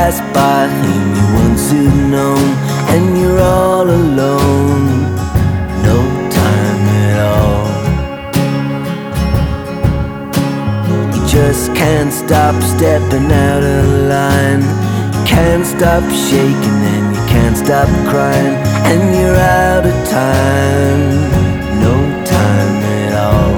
pass by whom you once had known, and you're all alone, no time at all. You just can't stop stepping out of line. You can't stop shaking and you can't stop crying, and you're out of time, no time at all.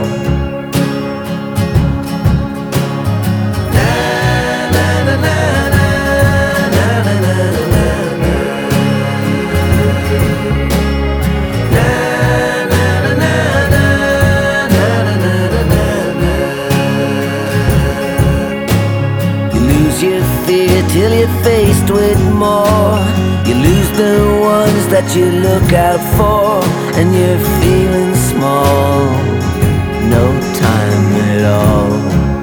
Your fear till you're faced with more. You lose the ones that you look out for, and you're feeling small, no time at all.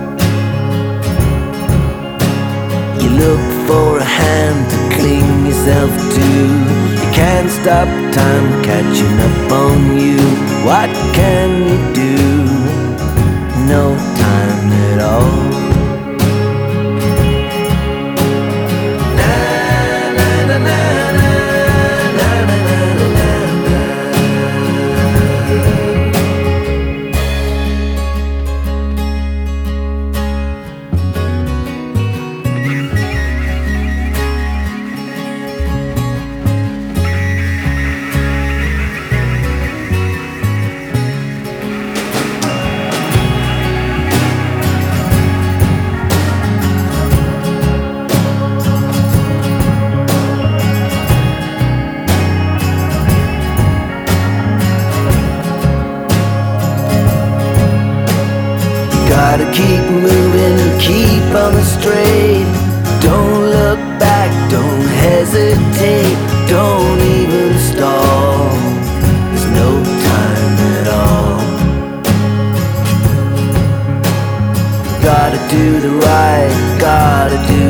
You look for a hand to cling yourself to. You can't stop time catching up on you. What can you do? No time at all. Gotta keep moving, keep on the straight. Don't look back, don't hesitate, don't even stall. There's no time at all. Gotta do the right, gotta do